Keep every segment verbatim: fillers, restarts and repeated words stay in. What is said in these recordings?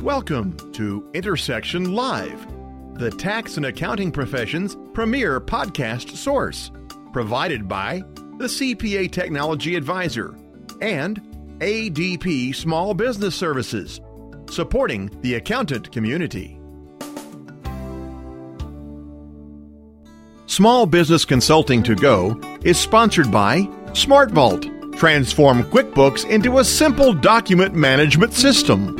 Welcome to Intersection Live, the tax and accounting profession's premier podcast source, provided by the C P A Technology Advisor and A D P Small Business Services, supporting the accountant community. Small Business Consulting to Go is sponsored by SmartVault. Transform QuickBooks into a simple document management system.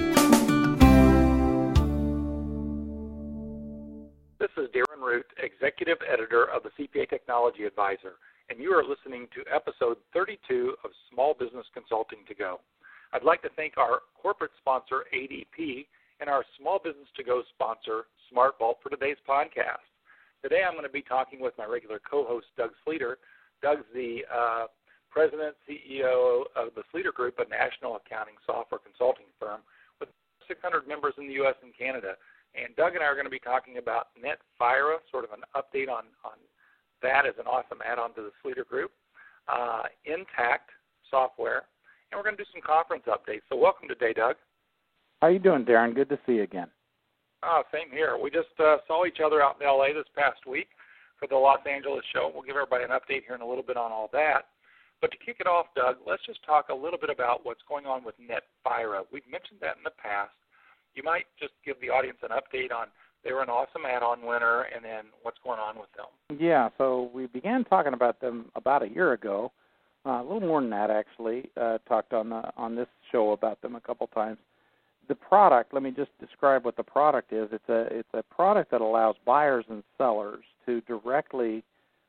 This is Darren Root, Executive Editor of the C P A Technology Advisor, and you are listening to episode thirty-two of Small Business Consulting to Go. I'd like to thank our corporate sponsor, A D P, and our Small Business to Go sponsor, SmartVault, for today's podcast. Today I'm going to be talking with my regular co-host, Doug Sleeter. Doug's the uh, President, C E O of the Sleeter Group, a national accounting software consulting firm with six hundred members in the U S and Canada. And Doug and I are going to be talking about NetFira, sort of an update on, on that as an awesome add-on to the Sleeter Group, uh, Intact software, and we're going to do some conference updates. So welcome today, Doug. How you doing, Darren? Good to see you again. Oh, same here. We just uh, saw each other out in L A this past week for the Los Angeles show. We'll give everybody an update here in a little bit on all that. But to kick it off, Doug, let's just talk a little bit about what's going on with NetFira. We've mentioned that in the past. You might just give the audience an update on they were an awesome add-on winner and then what's going on with them. Yeah, so we began talking about them about a year ago, uh, a little more than that actually. Uh, talked on the on this show about them a couple times. The product, let me just describe what the product is. It's a it's a product that allows buyers and sellers to directly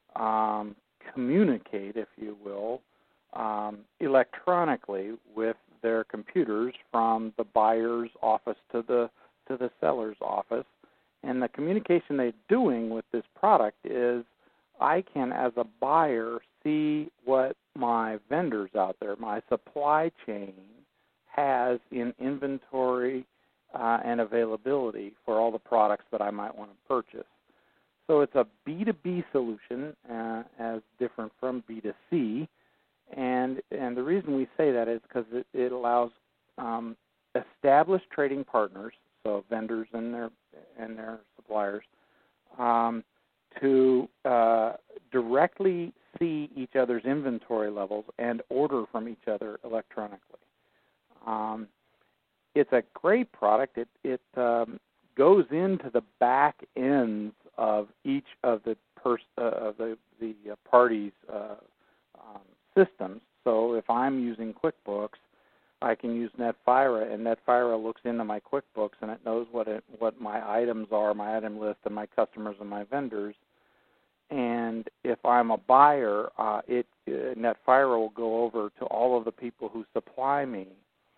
um, communicate, if you will, um, electronically with their computers from the buyer's office to the to the seller's office. And the communication they're doing with this product is I can, as a buyer, see what my vendors out there, my supply chain, has in inventory uh, and availability for all the products that I might want to purchase. So it's a B two B solution uh, as different from B two C. And and the reason we say that is because it, it allows um, established trading partners, so vendors and their and their suppliers, um, to uh, directly see each other's inventory levels and order from each other electronically. Um, it's a great product. It it um, goes into the back ends of each of the pers- uh, of the the uh, parties' uh, um, systems. So if I'm using QuickBooks, I can use NetFira, and NetFira looks into my QuickBooks, and it knows what it, what my items are, my item list, and my customers and my vendors. And if I'm a buyer, uh, it uh, NetFira will go over to all of the people who supply me,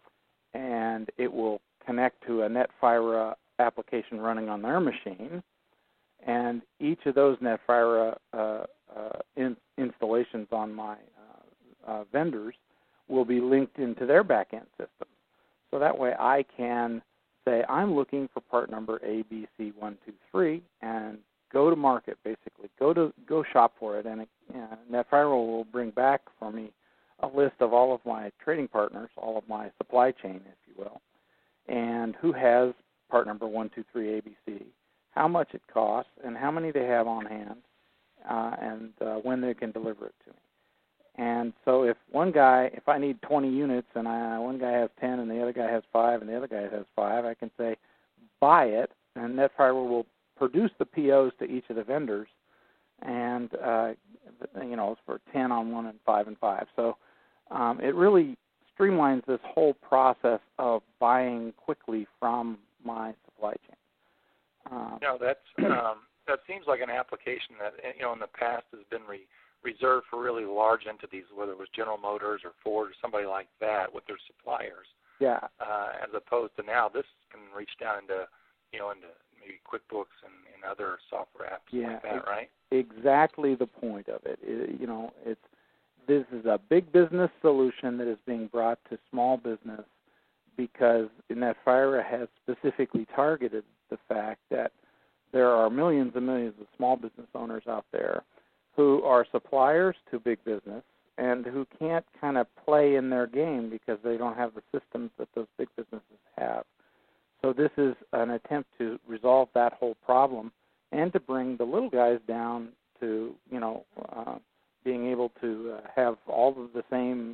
and it will connect to a NetFira application running on their machine. And each of those NetFira uh, uh, in, installations on my uh, uh, vendors will be linked into their back-end systems. So that way I can say, I'm looking for part number A B C one two three, and go to market, basically. Go to go shop for it, and it, uh, NetFira will bring back for me a list of all of my trading partners, all of my supply chain, if you will, and who has part number one two three A B C, how much it costs, and how many they have on hand, uh, and uh, when they can deliver it to me. And so if one guy, if I need twenty units, and I, one guy has ten, and the other guy has five, and the other guy has five, I can say, buy it, and NetFira will produce the P Os to each of the vendors, and uh, you know, for ten on one and five and five. So um, it really streamlines this whole process of buying quickly from my supply chain. Um, no, that's um, that seems like an application that you know in the past has been re- reserved for really large entities, whether it was General Motors or Ford or somebody like that with their suppliers. Yeah. Uh, as opposed to now, this can reach down into you know into maybe QuickBooks and, and other software apps yeah, like that, it, right? Exactly the point of it. it. You know, it's this is a big business solution that is being brought to small business because NetFira has specifically targeted the fact that there are millions and millions of small business owners out there who are suppliers to big business and who can't kind of play in their game because they don't have the systems that those big businesses have. So this is an attempt to resolve that whole problem and to bring the little guys down to, you know, uh, being able to uh, have all of the same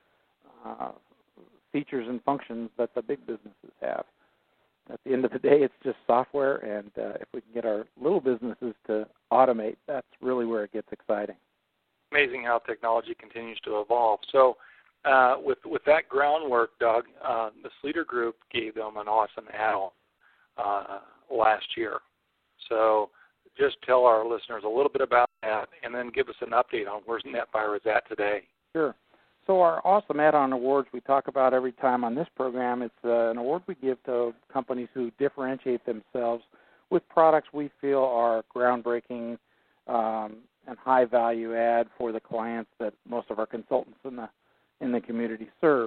uh, uh, features and functions that the big businesses have. At the end of the day, it's just software, and uh, if we can get our little businesses to automate, that's really where it gets exciting. Amazing how technology continues to evolve. So uh, with with that groundwork, Doug, uh, the Sleater Group gave them an awesome add-on uh, last year. So just tell our listeners a little bit about that, and then give us an update on where NetFire is at today. Sure. So our awesome add-on awards we talk about every time on this program, it's uh, an award we give to companies who differentiate themselves with products we feel are groundbreaking um, and high value add for the clients that most of our consultants in the in the community serve.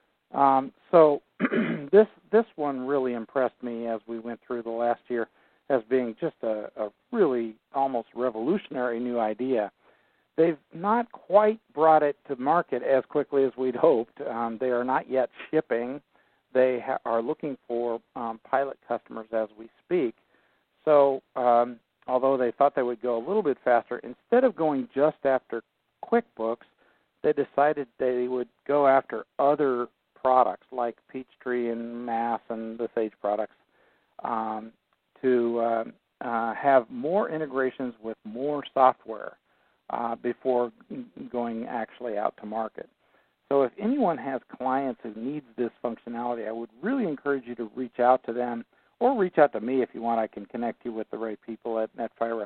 Um, so this this one really impressed me as we went through the last year as being just a, a really almost revolutionary new idea. They've not quite brought it to market as quickly as we'd hoped. Um, they are not yet shipping. They ha- are looking for um, pilot customers as we speak. So um, although they thought they would go a little bit faster, instead of going just after QuickBooks, they decided they would go after other products like Peachtree and Mass and the Sage products um, to uh, uh, have more integrations with more software Uh, before going actually out to market. So if anyone has clients who needs this functionality, I would really encourage you to reach out to them, or reach out to me if you want. I can connect you with the right people at NetFire.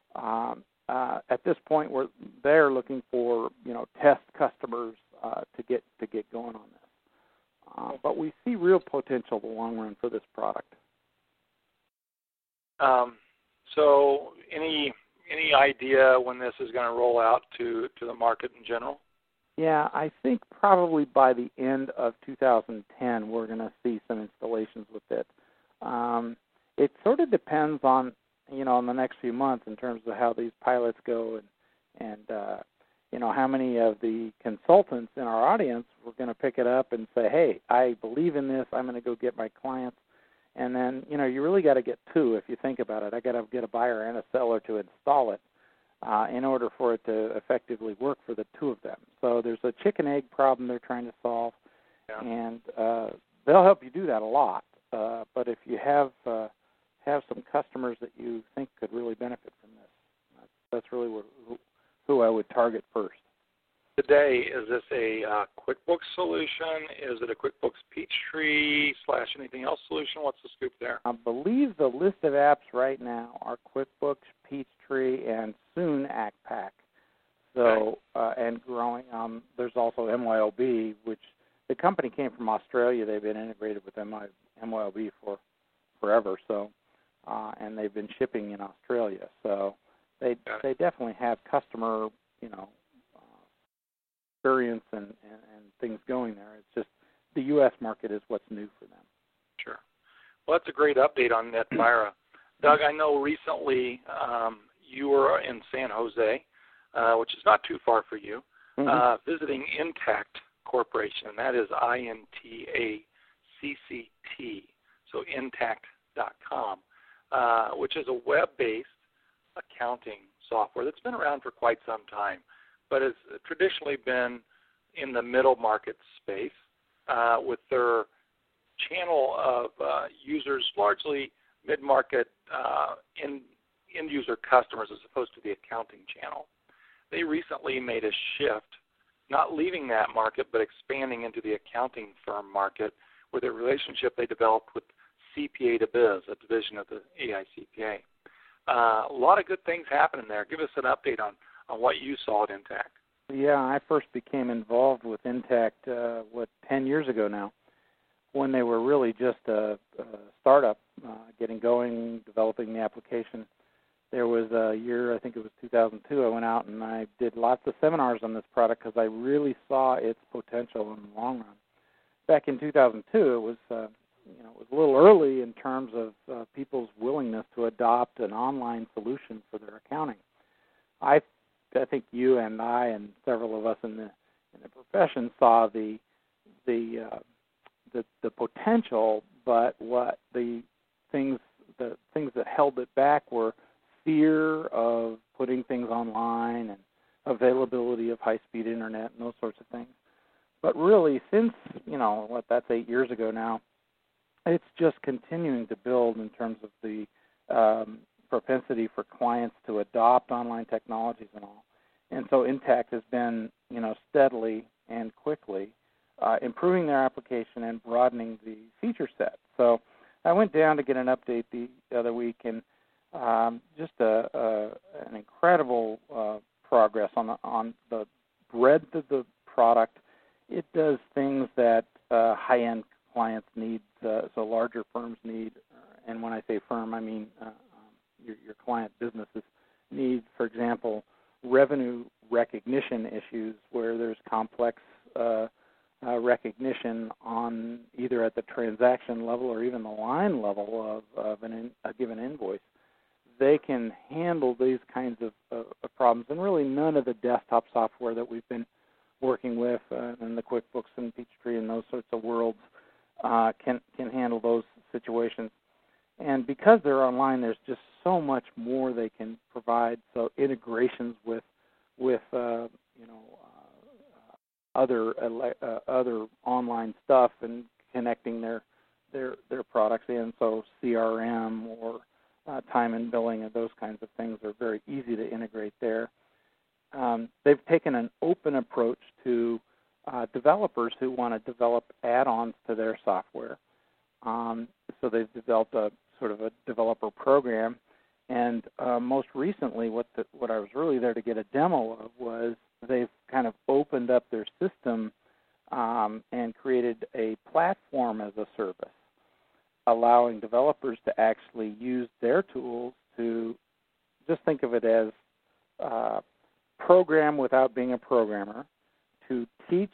Um, uh, at this point, we're they're looking for you know test customers uh, to get to get going on this. Uh, but we see real potential in the long run for this product. Um, so any Any idea when this is going to roll out to, to the market in general? Yeah, I think probably by the end of two thousand ten we're going to see some installations with it. Um, it sort of depends on, you know, in the next few months in terms of how these pilots go and, and uh, you know, how many of the consultants in our audience were going to pick it up and say, hey, I believe in this, I'm going to go get my clients. And then, you know, you really got to get two if you think about it. I got to get a buyer and a seller to install it uh, in order for it to effectively work for the two of them. So there's a chicken-egg problem they're trying to solve, yeah. and uh, they'll help you do that a lot. Uh, but if you have uh, have some customers that you think could really benefit from this, that's, that's really who, who I would target first. Today, is this a uh, QuickBooks solution? Is it a QuickBooks Peachtree slash anything else solution? What's the scoop there? I believe the list of apps right now are QuickBooks, Peachtree, and soon ACPAC. So, okay. uh, and growing. Um, there's also M Y O B, which the company came from Australia. They've been integrated with M Y O B for forever. So, uh, and they've been shipping in Australia. So, they they definitely have customer, you know, experience and, and, and things going there. It's just the U S market is what's new for them. Sure. Well, that's a great update on NetFire. Doug, I know recently um, you were in San Jose, uh, which is not too far for you, mm-hmm. uh, visiting Intact Corporation. That is I N T A C C T, so intact dot com, uh, which is a web-based accounting software that's been around for quite some time, but has traditionally been in the middle market space uh, with their channel of uh, users, largely mid-market uh, in, end-user customers as opposed to the accounting channel. They recently made a shift, not leaving that market, but expanding into the accounting firm market with a relationship they developed with C P A to Biz, a division of the A I C P A. Uh, a lot of good things happening there. Give us an update on on what you saw at Intact. Yeah, I first became involved with Intact, uh, what, ten years ago now, when they were really just a, a startup, uh, getting going, developing the application. There was a year, I think it was two thousand two, I went out and I did lots of seminars on this product because I really saw its potential in the long run. Back in two thousand two, it was, uh, you know, it was a little early in terms of uh, people's willingness to adopt an online solution for their accounting. I I think you and I and several of us in the in the profession saw the the uh, the the potential, but what the things the things that held it back were fear of putting things online and availability of high-speed internet and those sorts of things. But really, since, you know, what, that's eight years ago now, it's just continuing to build in terms of the um, propensity for clients to adopt online technologies and all. And so Intacct has been, you know, steadily and quickly uh, improving their application and broadening the feature set. So I went down to get an update the other week, and um, just a, a, an incredible uh, progress on the, on the breadth of the product. It does things that uh, high-end clients need, uh, so larger firms need, and when I say firm, I mean uh, um, your, your client businesses need, for example, revenue recognition issues where there's complex uh, uh, recognition on either at the transaction level or even the line level of, of an in, a given invoice. They can handle these kinds of, uh, of problems, and really none of the desktop software that we've been working with uh, in the QuickBooks and Peachtree and those sorts of worlds uh, can can handle those situations. And because they're online, there's just so much more they can provide. So integrations with with uh, you know uh, other uh, other online stuff and connecting their their their products in. So C R M or Uh, time and billing and those kinds of things are very easy to integrate there. Um, they've taken an open approach to uh, developers who want to develop add-ons to their software. Um, so they've developed a sort of a developer program. And uh, most recently, what the, what I was really there to get a demo of was they've kind of opened up their system um, and created a platform as a service, allowing developers to actually use their tools to just think of it as uh, program without being a programmer, to teach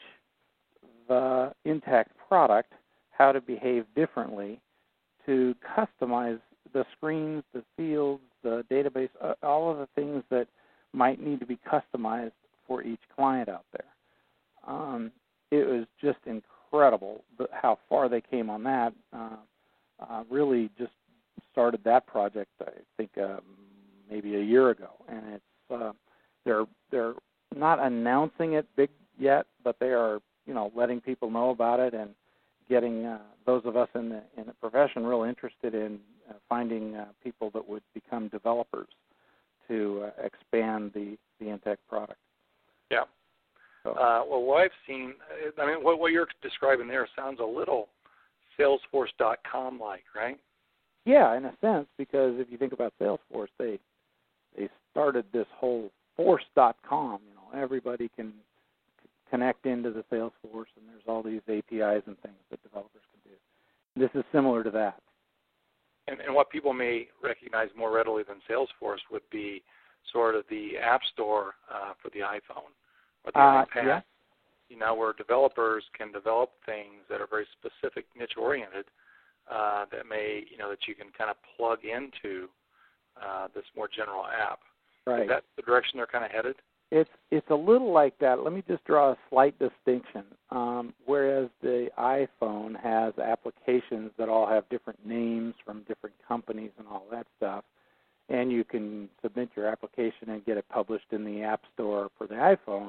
the Intacct product how to behave differently, to customize the screens, the fields, the database, uh, all of the things that might need to be customized for each client out there. Um, it was just incredible how far they came on that. Uh, Uh, really just started that project, I think, uh, maybe a year ago, and it's uh, they're they're not announcing it big yet, but they are, you know, letting people know about it and getting uh, those of us in the in the profession real interested in uh, finding uh, people that would become developers to uh, expand the the Intacct product. Yeah. So. Uh, well, what I've seen, I mean, what, what you're describing there sounds a little Salesforce dot com like, right? Yeah, in a sense, because if you think about Salesforce, they they started this whole force dot com. You know, everybody can connect into the Salesforce, and there's all these A P Is and things that developers can do. This is similar to that. And, and what people may recognize more readily than Salesforce would be sort of the App Store uh, for the iPhone or the uh, iPad. Yeah. You know, where developers can develop things that are very specific, niche-oriented, uh, that may, you know, that you can kind of plug into uh, this more general app. Right. Is that the direction they're kind of headed? It's it's a little like that. Let me just draw a slight distinction. Um, whereas the iPhone has applications that all have different names from different companies and all that stuff, and you can submit your application and get it published in the App Store for the iPhone.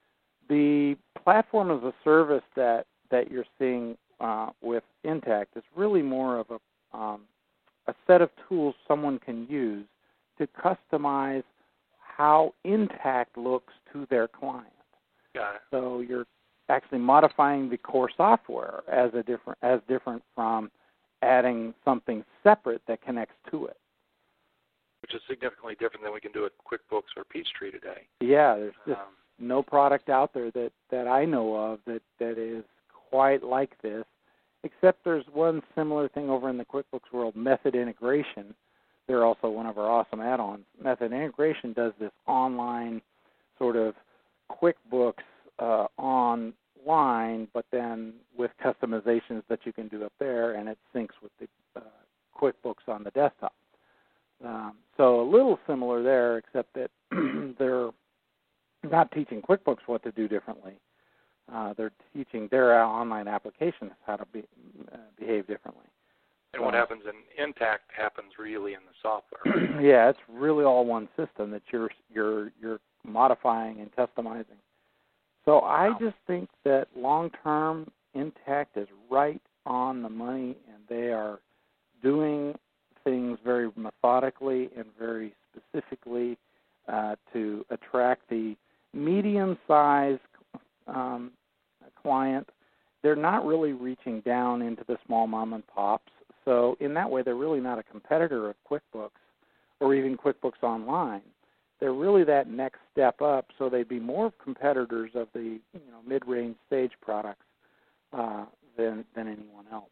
The platform as a service that, that you're seeing uh, with Intacct is really more of a, um, a set of tools someone can use to customize how Intacct looks to their client. Got it. So you're actually modifying the core software as a different as different from adding something separate that connects to it. Which is significantly different than we can do at QuickBooks or Peachtree today. Yeah, there's just Um, no product out there that, that I know of that, that is quite like this, except there's one similar thing over in the QuickBooks world, Method Integration. They're also one of our awesome add-ons. Method Integration does this online sort of QuickBooks uh, online, but then with customizations that you can do up there, and it syncs with the uh, QuickBooks on the desktop. Um, so a little similar there, except that they're not teaching QuickBooks what to do differently. uh, they're teaching their online applications how to be, uh, behave differently. And what happens in Intacct happens really in the software. Yeah, it's really all one system that you're you're you're modifying and customizing. So I Wow. just think that long term, Intacct is right on the money, and they are doing things very methodically and very specifically uh, to attract the medium-sized um, client. They're not really reaching down into the small mom and pops. So in that way, they're really not a competitor of QuickBooks or even QuickBooks Online. They're really that next step up, so they'd be more competitors of the you know mid-range stage products uh, than than anyone else.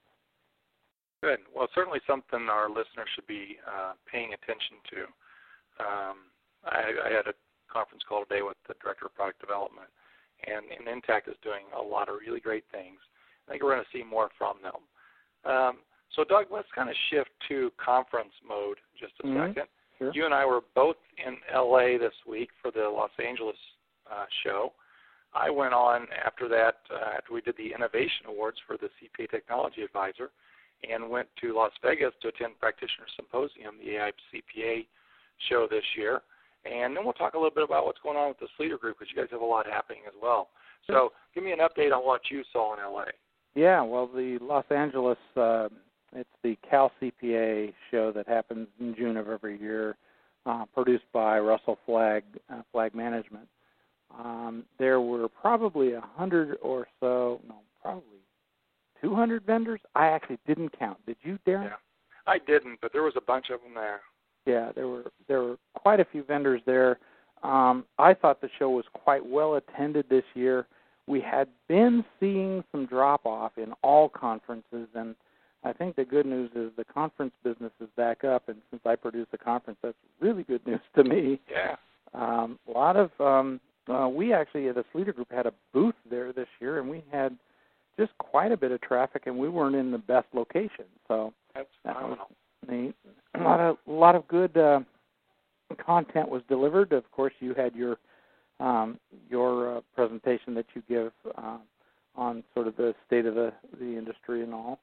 Good. Well, certainly something our listeners should be uh, paying attention to. Um, I, I had a conference call today with the Director of Product Development, and, and Intacct is doing a lot of really great things. I think we're going to see more from them. Um, so, Doug, let's kind of shift to conference mode just a Mm-hmm. second. Sure. You and I were both in L A this week for the Los Angeles uh, show. I went on after that, uh, after we did the Innovation Awards for the C P A Technology Advisor, and went to Las Vegas to attend Practitioner Symposium, the A I C P A show this year. And then we'll talk a little bit about what's going on with the Sleater Group, because you guys have a lot happening as well. So give me an update on what you saw in L A. Yeah, well, the Los Angeles, uh, it's the Cal C P A show that happens in June of every year, uh, produced by Russell Flag, uh, Flag Management. Um, there were probably a hundred or so, no, probably two hundred vendors. I actually didn't count. Did you, Darren? Yeah, I didn't, but there was a bunch of them there. Yeah, there were there were quite a few vendors there. Um, I thought the show was quite well attended this year. We had been seeing some drop-off in all conferences, and I think the good news is the conference business is back up, and since I produce a conference, that's really good news to me. Yeah. Um, a lot of, um, uh, we actually, the Sleater Group had a booth there this year, and we had just quite a bit of traffic, and we weren't in the best location, so That's that phenomenal. was neat. A lot of, a lot of good uh, content was delivered. Of course, you had your um, your uh, presentation that you give uh, on sort of the state of the, the industry and all.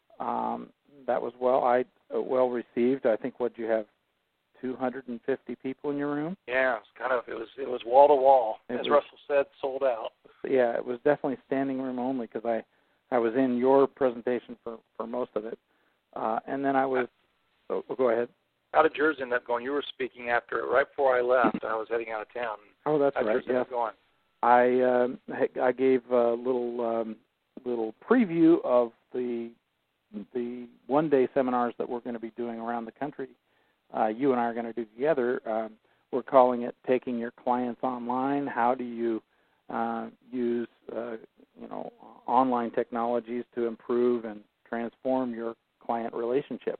Um, that was well I uh, well received. I think what you have, two hundred fifty people in your room. Yeah, it's kind of it was it was wall to wall, It as was- Russell said, sold out. Yeah, it was definitely standing room only because I, I was in your presentation for, for most of it, uh, and then I was. Oh, go ahead. How did yours end up going? You were speaking after right before I left. I was heading out of town. Oh, that's How did right. yours end Yes. up going? I um, I gave a little um, little preview of the the one day seminars that we're going to be doing around the country. Uh, you and I are going to do together. Um, we're calling it "Taking Your Clients Online." How do you uh, use uh, you know online technologies to improve and transform your client relationships?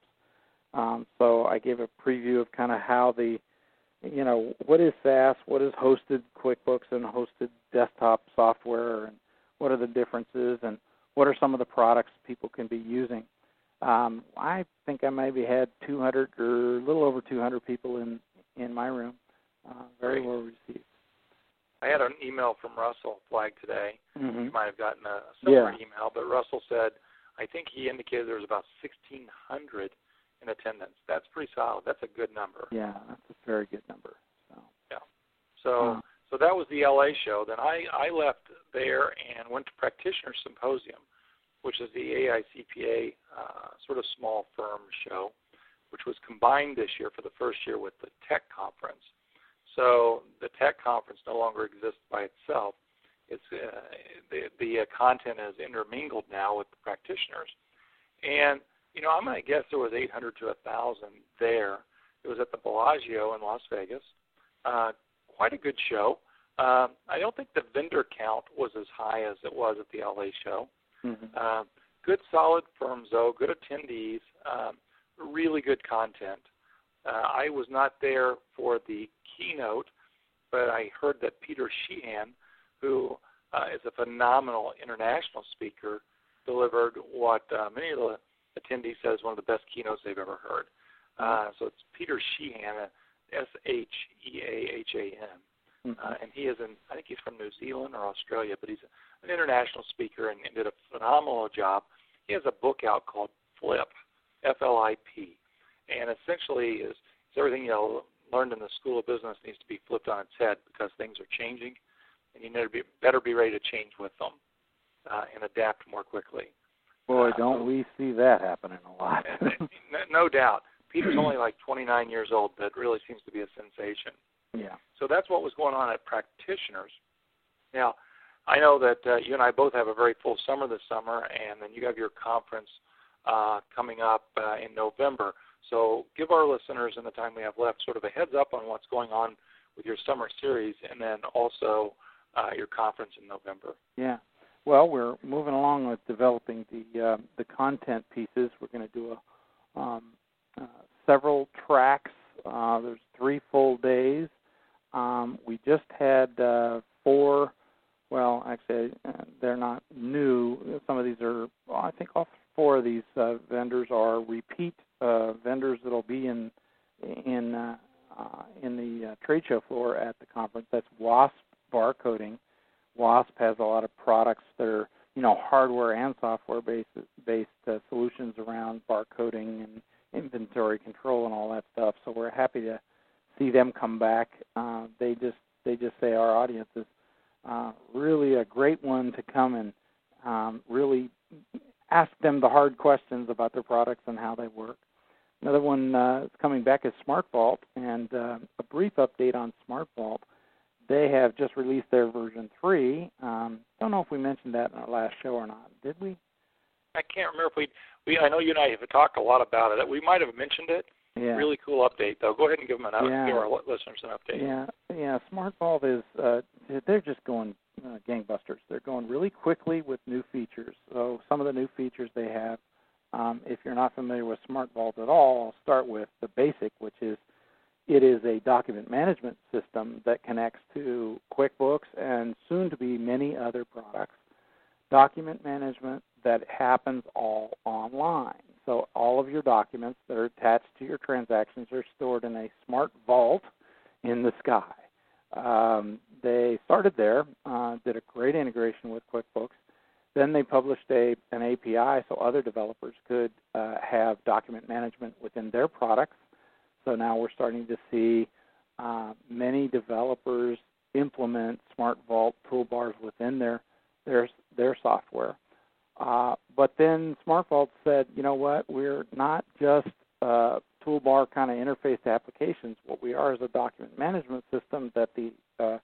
Um, so I gave a preview of kind of how the you know, what is SaaS, what is hosted QuickBooks and hosted desktop software, and what are the differences, and what are some of the products people can be using. Um, I think I maybe had two hundred or a little over two hundred people in, in my room. Uh, very Great. well received. I had an email from Russell Flag today. Mm-hmm. You might have gotten a similar Yeah. email, but Russell said, I think he indicated there was about sixteen hundred in attendance. That's pretty solid. That's a good number. Yeah, that's a very good number. So. Yeah. So Huh. so that was the L A show. Then I, I left there and went to Practitioner Symposium, which is the A I C P A uh, sort of small firm show, which was combined this year for the first year with the Tech Conference. So the Tech Conference no longer exists by itself. It's uh, the, the uh, content is intermingled now with the practitioners. And, you know, I'm going to guess there was eight hundred to one thousand there. It was at the Bellagio in Las Vegas. Uh, quite a good show. Uh, I don't think the vendor count was as high as it was at the L A show. Mm-hmm. Uh, good, solid firms, though, good attendees, um, really good content. Uh, I was not there for the keynote, but I heard that Peter Sheehan, who uh, is a phenomenal international speaker, delivered what uh, many of the attendees said is one of the best keynotes they've ever heard. Uh, so it's Peter Sheehan, S H E A H A N. Mm-hmm. Uh, and he is in, I think he's from New Zealand or Australia, but he's an international speaker and, and did a phenomenal job. He has a book out called Flip, F L I P, and essentially is, is everything you know learned in the School of Business needs to be flipped on its head because things are changing, and you better be, better be ready to change with them uh, and adapt more quickly. Boy, uh, don't so, we see that happening a lot. no, no doubt. Peter's only like twenty-nine years old, but it really seems to be a sensation. Yeah. So that's what was going on at Practitioners. Now, I know that uh, you and I both have a very full summer this summer, and then you have your conference uh, coming up uh, in November. So give our listeners, in the time we have left, sort of a heads up on what's going on with your summer series, and then also uh, your conference in November. Yeah. Well, we're moving along with developing the uh, the content pieces. We're going to do a, um, uh, several tracks. Uh, there's three full days. Um, we just had uh, four. Well, actually, uh, they're not new. Some of these are. Well, I think all four of these uh, vendors are repeat uh, vendors that'll be in in uh, uh, in the uh, trade show floor at the conference. That's WASP Barcoding. WASP has a lot of products that are, you know, hardware and software-based based uh, solutions around barcoding and inventory control and all that stuff. So we're happy to see them come back. Uh, they just they just say our audience is uh, really a great one to come and um, really ask them the hard questions about their products and how they work. Another one uh, that's coming back is SmartVault, and uh, a brief update on SmartVault. They have just released their version three. Um, don't know if we mentioned that in our last show or not. Did we? I can't remember if we, we I know you and I have talked a lot about it. We might have mentioned it. Yeah. Really cool update, though. Go ahead and give them an up, Yeah. give our listeners an update. Yeah, yeah. SmartVault is uh, they're just going uh, gangbusters. They're going really quickly with new features. So some of the new features they have, um, if you're not familiar with SmartVault at all, I'll start with the basic, which is it is a document management system that connects to QuickBooks and soon to be many other products. Document management that happens all online. So all of your documents that are attached to your transactions are stored in a smart vault in the sky. Um, they started there, uh, did a great integration with QuickBooks. Then they published a, an A P I so other developers could uh, have document management within their products. So now we're starting to see uh, many developers implement Smart Vault toolbars within their their their software. Uh, but then Smart Vault said, you know what, we're not just uh, toolbar kind of interface to applications. What we are is a document management system that the uh,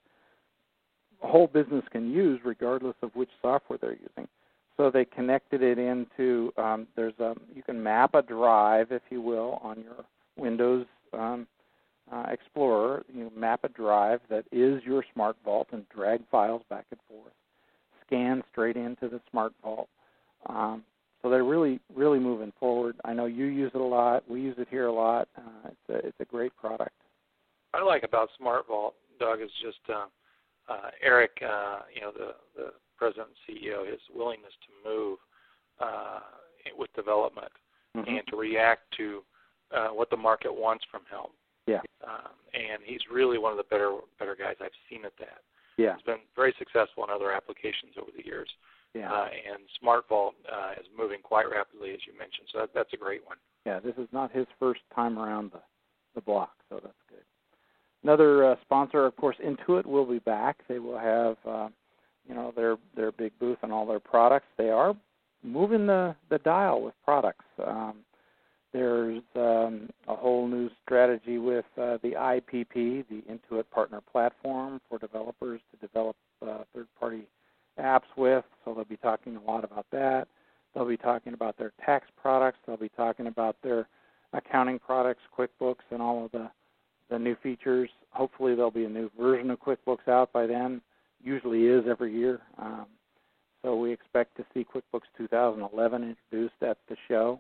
whole business can use regardless of which software they're using. So they connected it into, um, there's a, you can map a drive, if you will, on your Windows um, uh, Explorer. You map a drive that is your Smart Vault and drag files back and forth, scan straight into the Smart Vault. Um, so they're really, really moving forward. I know you use it a lot. We use it here a lot. Uh, it's a, it's a great product. What I like about Smart Vault, Doug, is just uh, uh, Eric, uh, you know, the, the president and C E O, his willingness to move uh, with development mm-hmm. and to react to uh, what the market wants from him. Yeah. Um, and he's really one of the better better guys I've seen at that. Yeah. He's been very successful in other applications over the years. Yeah. Uh, and Smart Vault uh, is moving quite rapidly, as you mentioned. So that, that's a great one. Yeah, this is not his first time around the, the block, so that's good. Another uh, sponsor, of course, Intuit will be back. They will have, uh, you know, their their big booth and all their products. They are moving the, the dial with products. Um, there's um, a whole new strategy with uh, the I P P, the Intuit Partner Platform, for developers to develop uh, third-party apps with, so they'll be talking a lot about that. They'll be talking about their tax products. They'll be talking about their accounting products, QuickBooks, and all of the, the new features. Hopefully there'll be a new version of QuickBooks out by then. Usually is every year. Um, so we expect to see QuickBooks two thousand eleven introduced at the show.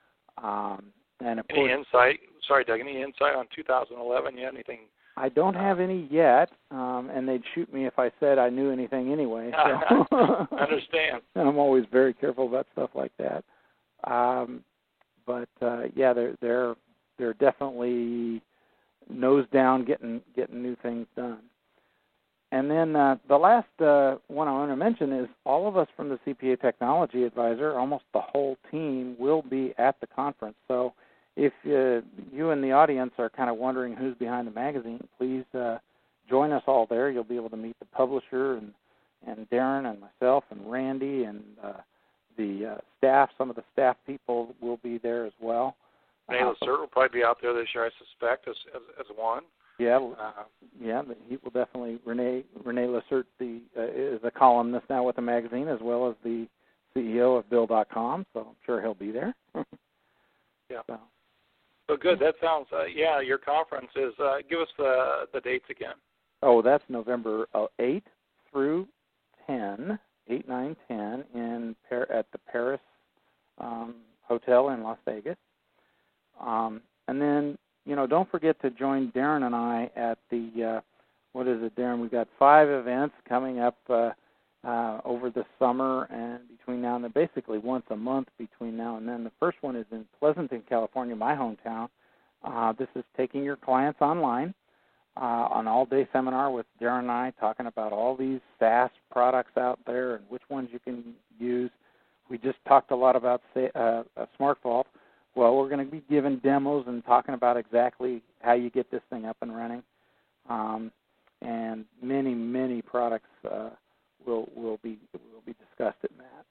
Um, and of any course, insight? Sorry, Doug. Any insight on two thousand eleven yet? Anything? I don't have any yet, um, and they'd shoot me if I said I knew anything anyway. So. Understand. And I'm always very careful about stuff like that. Um, but uh, yeah, they're they're they're definitely nose down getting getting new things done. And then uh, the last uh, one I want to mention is all of us from the C P A Technology Advisor, almost the whole team, will be at the conference. So if uh, you in the audience are kind of wondering who's behind the magazine, please uh, join us all there. You'll be able to meet the publisher and, and Darren and myself and Randy and uh, the uh, staff. Some of the staff people will be there as well. Renee uh, Lacerte will probably be out there this year, I suspect, as as, as one. Yeah, uh, yeah, he will definitely. Renee Renee Lacerte the, uh, is a columnist now with the magazine, as well as the C E O of Bill dot com, so I'm sure he'll be there. yeah. So. so good. That sounds. Uh, yeah, your conference is. Uh, give us the the dates again. Oh, that's November eighth through ten, eight, nine, ten in Par- at the Paris um, Hotel in Las Vegas, um, and then. You know, don't forget to join Darren and I at the, uh, what is it, Darren? We've got five events coming up uh, uh, over the summer and between now and then, basically once a month between now and then. The first one is in Pleasanton, California, my hometown. Uh, this is taking your clients online, uh, an all-day seminar with Darren and I talking about all these SaaS products out there and which ones you can use. We just talked a lot about uh, SmartVault. Well, we're going to be giving demos and talking about exactly how you get this thing up and running, um, and many, many products uh, will will be will be discussed at that.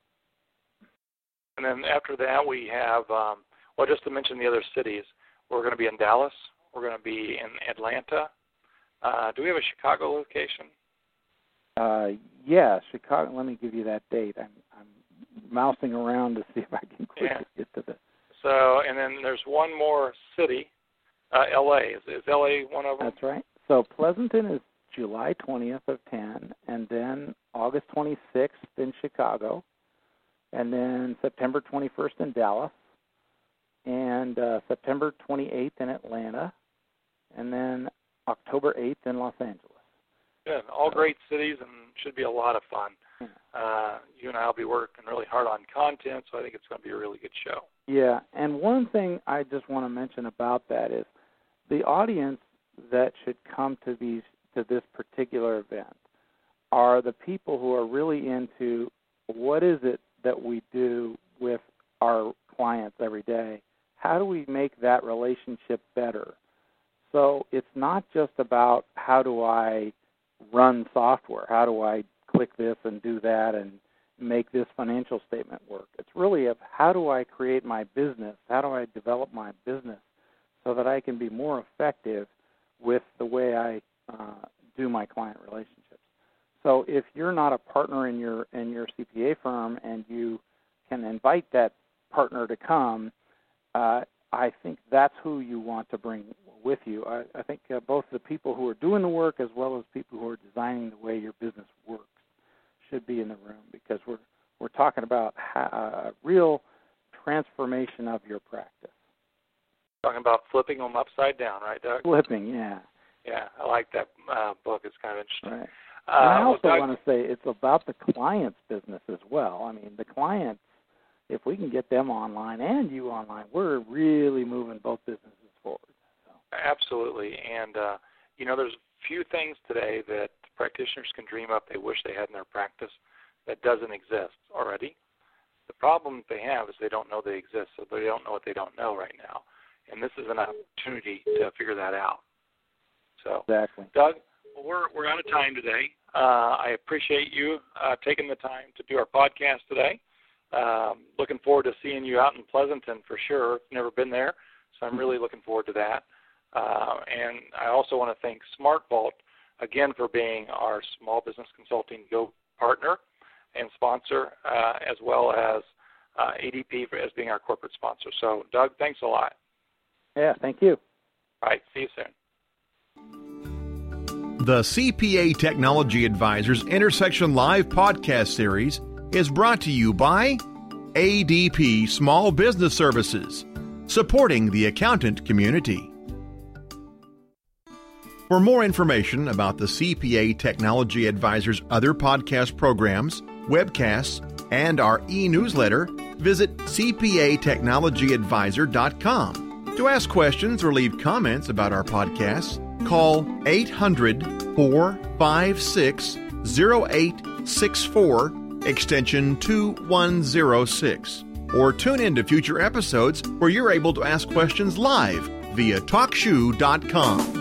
And then after that, we have um, well, just to mention the other cities, we're going to be in Dallas, we're going to be in Atlanta. Uh, do we have a Chicago location? Uh, yeah, Chicago. Let me give you that date. I'm I'm mousing around to see if I can quickly yeah. get to the. So, and then there's one more city, uh, L A. Is, is L A one of them? That's right. So Pleasanton is July twentieth of ten, and then August twenty-sixth in Chicago, and then September twenty-first in Dallas, and uh, September twenty-eighth in Atlanta, and then October eighth in Los Angeles. Good. All great cities and should be a lot of fun. Yeah. Uh, you and I will be working really hard on content, so I think it's going to be a really good show. Yeah, and one thing I just want to mention about that is the audience that should come to these to this particular event are the people who are really into what is it that we do with our clients every day. How do we make that relationship better? So it's not just about how do I run software, how do I click this and do that and make this financial statement work. It's really of how do I create my business, how do I develop my business so that I can be more effective with the way I uh, do my client relationships. So if you're not a partner in your in your C P A firm and you can invite that partner to come, uh, I think that's who you want to bring with you. I, I think uh, both the people who are doing the work as well as people who are designing the way your business works should be in the room because we're we're talking about a real transformation of your practice. Talking about flipping them upside down, right, Doug? Flipping, yeah. Yeah, I like that uh, book. It's kind of interesting. Right. Uh, and I also well, Doug, want to say it's about the client's business as well. I mean, the clients, if we can get them online and you online, we're really moving both businesses forward. So. Absolutely. And, uh, you know, there's few things today that practitioners can dream up they wish they had in their practice that doesn't exist already. The problem they have is they don't know they exist, so they don't know what they don't know right now. And this is an opportunity to figure that out. So, exactly. Doug, well, we're we're out of time today. Uh, I appreciate you uh, taking the time to do our podcast today. Um, looking forward to seeing you out in Pleasanton for sure. I've never been there, so I'm really looking forward to that. Uh, and I also want to thank SmartVault again for being our Small Business Consulting Go partner and sponsor, uh, as well as uh, A D P for, as being our corporate sponsor. So, Doug, thanks a lot. Yeah, thank you. All right, see you soon. The C P A Technology Advisors Intersection Live podcast series is brought to you by A D P Small Business Services, supporting the accountant community. For more information about the C P A Technology Advisors' other podcast programs, webcasts, and our e-newsletter, visit c p a technology advisor dot com. To ask questions or leave comments about our podcasts, call eight hundred four five six, zero eight six four, extension two one zero six. Or tune in to future episodes where you're able to ask questions live via talk shoe dot com.